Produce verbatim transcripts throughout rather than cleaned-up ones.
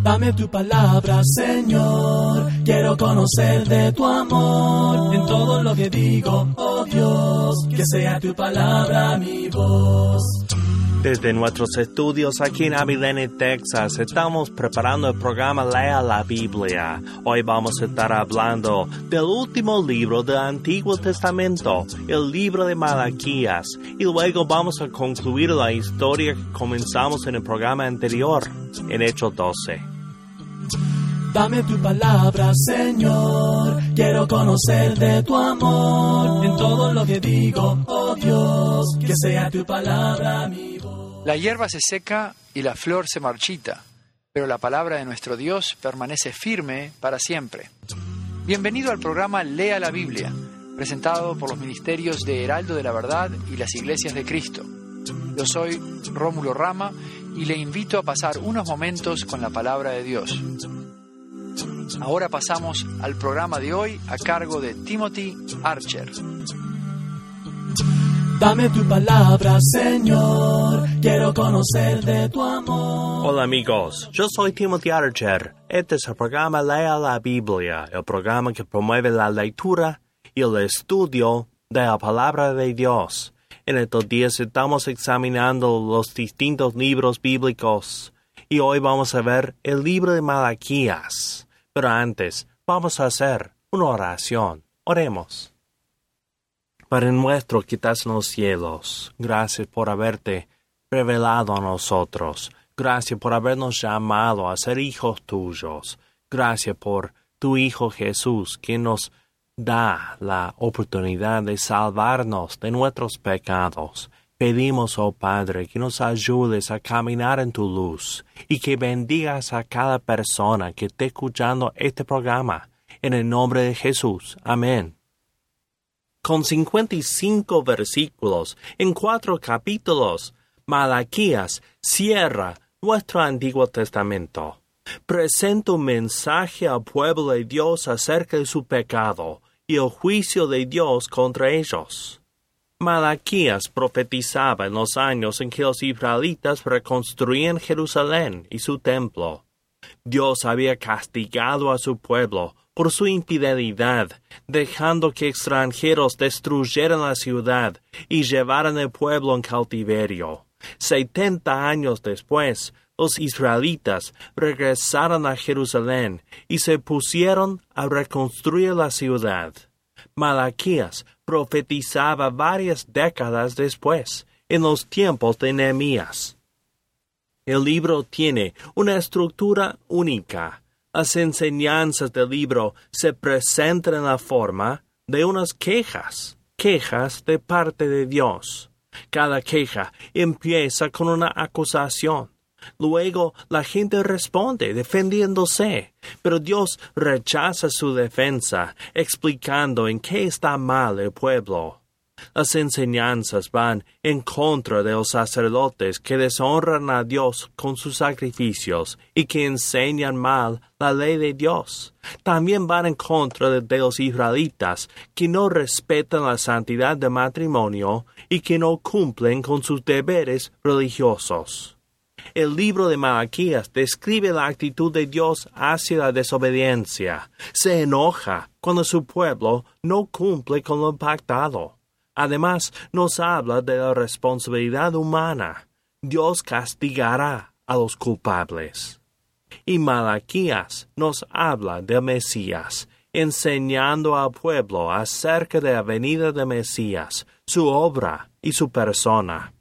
Dame tu palabra, Señor, quiero conocer de tu amor. En todo lo que digo, oh Dios, que sea tu palabra mi voz. Desde nuestros estudios aquí en Abilene, Texas, estamos preparando el programa Lea la Biblia. Hoy vamos a estar hablando del último libro del Antiguo Testamento, el libro de Malaquías, y luego vamos a concluir la historia que comenzamos en el programa anterior, en Hechos doce. Dame tu palabra, Señor, quiero conocer de tu amor. En todo lo que digo, oh Dios, que sea tu palabra mi voz. La hierba se seca y la flor se marchita, pero la palabra de nuestro Dios permanece firme para siempre. Bienvenido al programa Lea la Biblia, presentado por los ministerios de Heraldo de la Verdad y las Iglesias de Cristo. Yo soy Rómulo Rama y le invito a pasar unos momentos con la palabra de Dios. Ahora pasamos al programa de hoy a cargo de Timothy Archer. Dame tu palabra, Señor, quiero conocer de tu amor. Hola amigos, yo soy Timothy Archer. Este es el programa Lea la Biblia, el programa que promueve la lectura y el estudio de la palabra de Dios. En estos días estamos examinando los distintos libros bíblicos y hoy vamos a ver el libro de Malaquías. Pero antes, vamos a hacer una oración. Oremos. Padre nuestro que estás en los cielos, gracias por haberte revelado a nosotros. Gracias por habernos llamado a ser hijos tuyos. Gracias por tu Hijo Jesús, que nos da la oportunidad de salvarnos de nuestros pecados. Pedimos, oh Padre, que nos ayudes a caminar en tu luz y que bendigas a cada persona que esté escuchando este programa. En el nombre de Jesús. Amén. Con cincuenta y cinco versículos en cuatro capítulos, Malaquías cierra nuestro Antiguo Testamento. Presenta un mensaje al pueblo de Dios acerca de su pecado y el juicio de Dios contra ellos. Malaquías profetizaba en los años en que los israelitas reconstruían Jerusalén y su templo. Dios había castigado a su pueblo por su infidelidad, dejando que extranjeros destruyeran la ciudad y llevaran el pueblo en cautiverio. Setenta años después, los israelitas regresaron a Jerusalén y se pusieron a reconstruir la ciudad. Malaquías profetizaba varias décadas después, en los tiempos de Nehemías. El libro tiene una estructura única. Las enseñanzas del libro se presentan en la forma de unas quejas, quejas de parte de Dios. Cada queja empieza con una acusación. Luego la gente responde defendiéndose, pero Dios rechaza su defensa, explicando en qué está mal el pueblo. Las enseñanzas van en contra de los sacerdotes que deshonran a Dios con sus sacrificios y que enseñan mal la ley de Dios. También van en contra de, de los israelitas que no respetan la santidad del matrimonio y que no cumplen con sus deberes religiosos. El libro de Malaquías describe la actitud de Dios hacia la desobediencia. Se enoja cuando su pueblo no cumple con lo pactado. Además, nos habla de la responsabilidad humana. Dios castigará a los culpables. Y Malaquías nos habla del Mesías, enseñando al pueblo acerca de la venida del Mesías, su obra y su persona.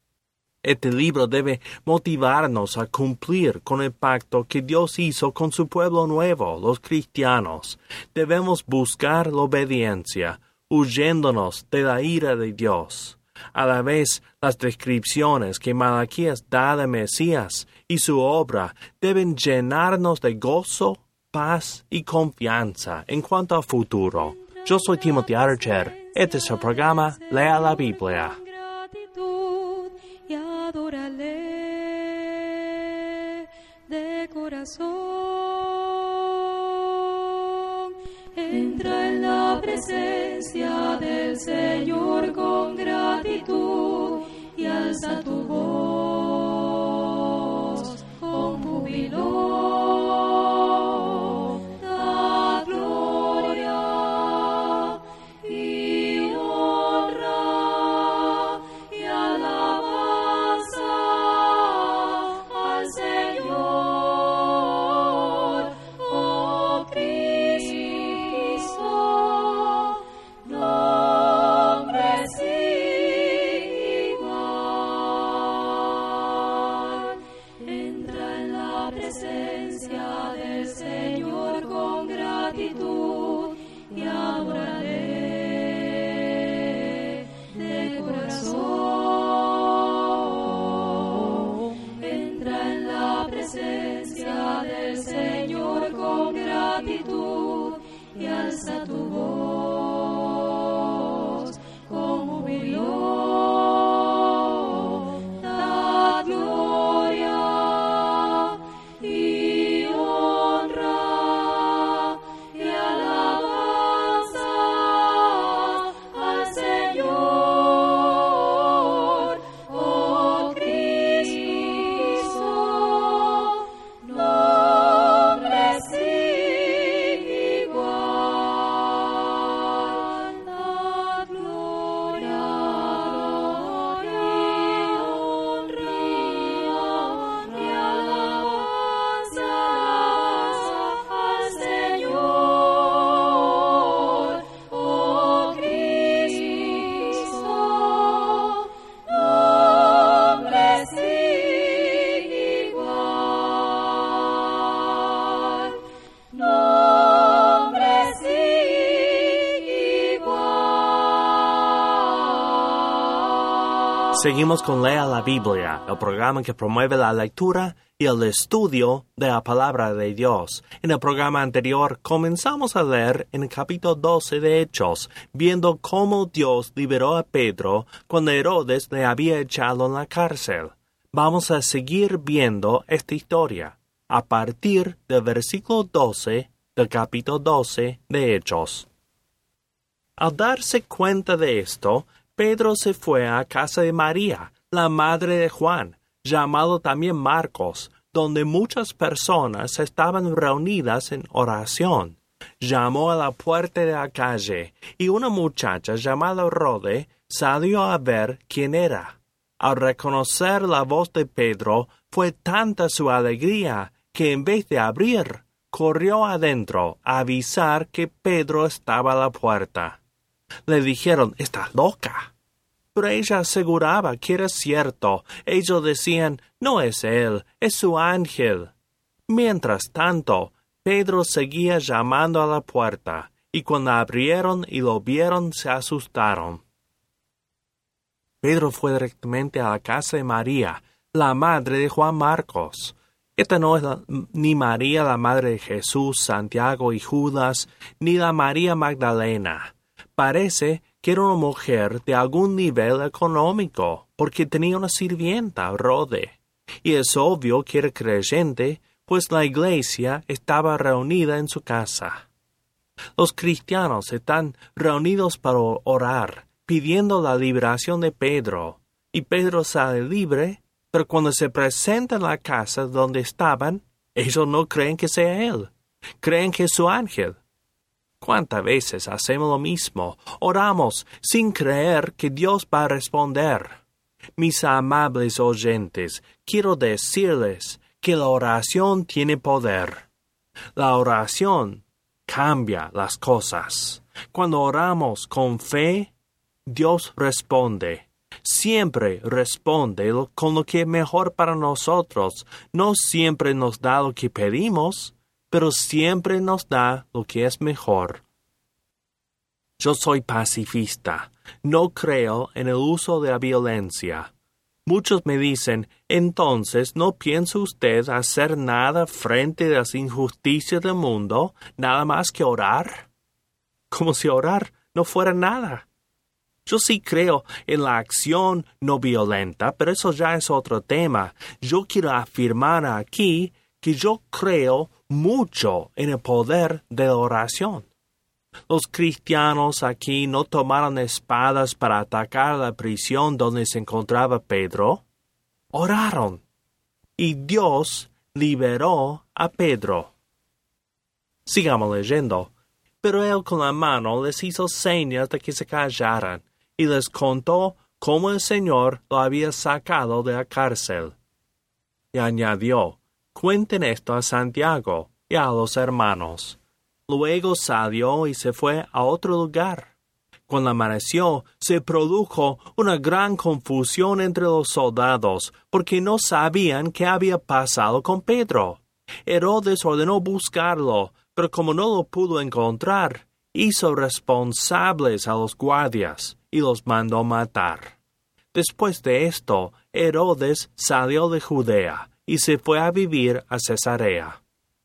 Este libro debe motivarnos a cumplir con el pacto que Dios hizo con su pueblo nuevo, los cristianos. Debemos buscar la obediencia, huyéndonos de la ira de Dios. A la vez, las descripciones que Malaquías da de Mesías y su obra deben llenarnos de gozo, paz y confianza en cuanto al futuro. Yo soy Timothy Archer. Este es el programa Lea la Biblia. Y adórale de corazón. Entra en la presencia del Señor con gratitud y alza tu voz con júbilo. presencia del Señor con gratitud y adoraré de corazón. Entra en la presencia del Señor con gratitud y alza tu voz con jubileo. Da gloria y honra y alabanza al Señor, oh Cristo, nombre sin igual. Da gloria, gloria y honra y alabanza al Señor, oh Cristo, nombre sin igual, nombre sin igual. Seguimos con Lea la Biblia, el programa que promueve la lectura y el estudio de la palabra de Dios. En el programa anterior comenzamos a leer en el capítulo doce de Hechos, viendo cómo Dios liberó a Pedro cuando Herodes le había echado en la cárcel. Vamos a seguir viendo esta historia a partir del versículo doce del capítulo doce de Hechos. Al darse cuenta de esto, Pedro se fue a casa de María, la madre de Juan, llamado también Marcos, donde muchas personas estaban reunidas en oración. Llamó a la puerta de la calle, y una muchacha llamada Rode salió a ver quién era. Al reconocer la voz de Pedro, fue tanta su alegría que en vez de abrir, corrió adentro a avisar que Pedro estaba a la puerta. Le dijeron, «¿Estás loca?» Pero ella aseguraba que era cierto. Ellos decían, «No es él, es su ángel». Mientras tanto, Pedro seguía llamando a la puerta, y cuando abrieron y lo vieron, se asustaron. Pedro fue directamente a la casa de María, la madre de Juan Marcos. Esta no es la, ni María, la madre de Jesús, Santiago y Judas, ni la María Magdalena. Parece que era una mujer de algún nivel económico, porque tenía una sirvienta, Rode. Y es obvio que era creyente, pues la iglesia estaba reunida en su casa. Los cristianos están reunidos para orar, pidiendo la liberación de Pedro. Y Pedro sale libre, pero cuando se presenta en la casa donde estaban, ellos no creen que sea él. Creen que es su ángel. ¿Cuántas veces hacemos lo mismo? Oramos sin creer que Dios va a responder. Mis amables oyentes, quiero decirles que la oración tiene poder. La oración cambia las cosas. Cuando oramos con fe, Dios responde. Siempre responde con lo que es mejor para nosotros. No siempre nos da lo que pedimos, pero siempre nos da lo que es mejor. Yo soy pacifista. No creo en el uso de la violencia. Muchos me dicen, entonces, ¿no piensa usted hacer nada frente a las injusticias del mundo, nada más que orar? Como si orar no fuera nada. Yo sí creo en la acción no violenta, pero eso ya es otro tema. Yo quiero afirmar aquí que yo creo mucho en el poder de la oración. Los cristianos aquí no tomaron espadas para atacar la prisión donde se encontraba Pedro. Oraron. Y Dios liberó a Pedro. Sigamos leyendo. Pero él con la mano les hizo señas de que se callaran y les contó cómo el Señor lo había sacado de la cárcel. Y añadió, cuenten esto a Santiago y a los hermanos. Luego salió y se fue a otro lugar. Cuando amaneció, se produjo una gran confusión entre los soldados, porque no sabían qué había pasado con Pedro. Herodes ordenó buscarlo, pero como no lo pudo encontrar, hizo responsables a los guardias y los mandó matar. Después de esto, Herodes salió de Judea y se fue a vivir a Cesarea.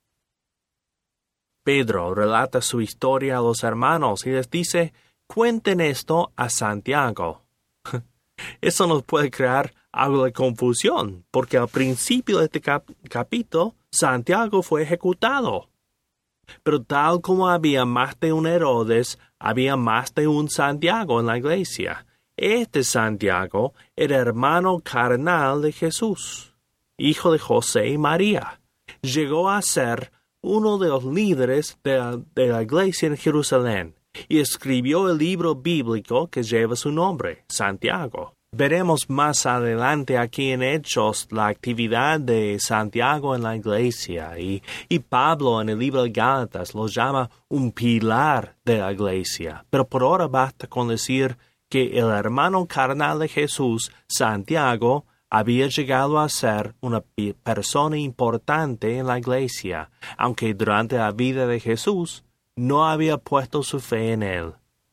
Pedro relata su historia a los hermanos y les dice, cuenten esto a Santiago. Eso nos puede crear algo de confusión, porque al principio de este cap- capítulo, Santiago fue ejecutado. Pero tal como había más de un Herodes, había más de un Santiago en la iglesia. Este Santiago era hermano carnal de Jesús, hijo de José y María. Llegó a ser uno de los líderes de la, de la iglesia en Jerusalén y escribió el libro bíblico que lleva su nombre, Santiago. Veremos más adelante aquí en Hechos la actividad de Santiago en la iglesia y, y Pablo en el libro de Gálatas lo llama un pilar de la iglesia. Pero por ahora basta con decir que el hermano carnal de Jesús, Santiago, había llegado a ser una persona importante en la iglesia, aunque durante la vida de Jesús no había puesto su fe en él.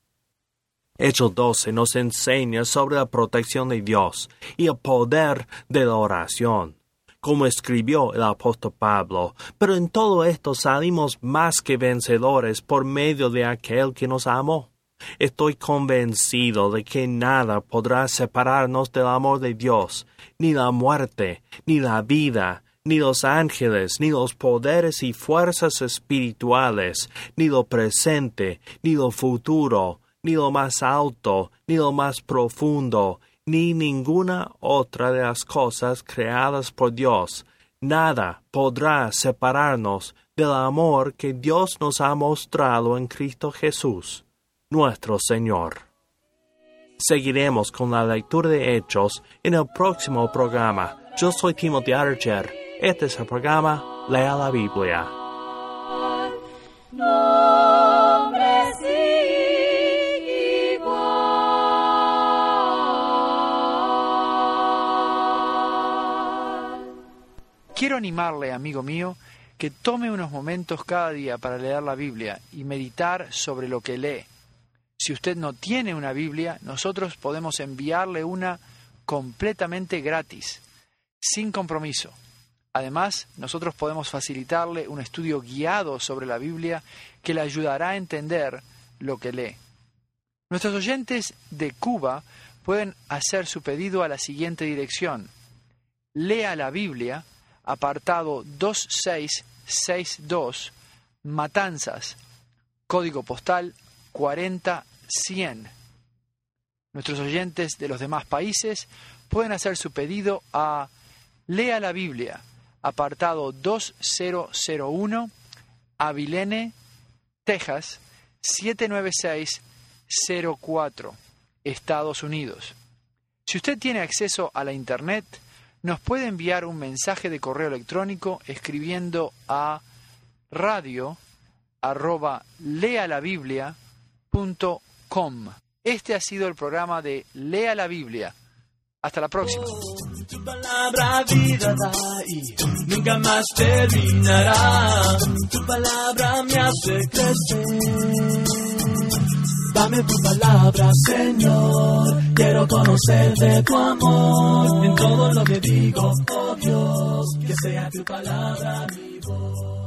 Hechos doce nos enseña sobre la protección de Dios y el poder de la oración, como escribió el apóstol Pablo, pero en todo esto salimos más que vencedores por medio de aquel que nos amó. Estoy convencido de que nada podrá separarnos del amor de Dios, ni la muerte, ni la vida, ni los ángeles, ni los poderes y fuerzas espirituales, ni lo presente, ni lo futuro, ni lo más alto, ni lo más profundo, ni ninguna otra de las cosas creadas por Dios. Nada podrá separarnos del amor que Dios nos ha mostrado en Cristo Jesús, nuestro Señor. Seguiremos con la lectura de Hechos en el próximo programa. Yo soy Timothy Archer. Este es el programa Lea la Biblia. Nombre sin igual. Quiero animarle, amigo mío, que tome unos momentos cada día para leer la Biblia y meditar sobre lo que lee. Si usted no tiene una Biblia, nosotros podemos enviarle una completamente gratis, sin compromiso. Además, nosotros podemos facilitarle un estudio guiado sobre la Biblia que le ayudará a entender lo que lee. Nuestros oyentes de Cuba pueden hacer su pedido a la siguiente dirección. Lea la Biblia, apartado dos seis seis dos, Matanzas, código postal cuarenta cien. Nuestros oyentes de los demás países pueden hacer su pedido a Lea la Biblia, apartado dos mil uno, Abilene, Texas, siete nueve seis cero cuatro, Estados Unidos. Si usted tiene acceso a la Internet, nos puede enviar un mensaje de correo electrónico escribiendo a radio arroba lealabiblia punto com. Este ha sido el programa de Lea la Biblia. Hasta la próxima. Tu palabra vida da y nunca más terminará. Tu palabra me hace crecer. Dame tu palabra, Señor. Quiero conocer de tu amor. En todo lo que digo, oh Dios, que sea tu palabra mi voz.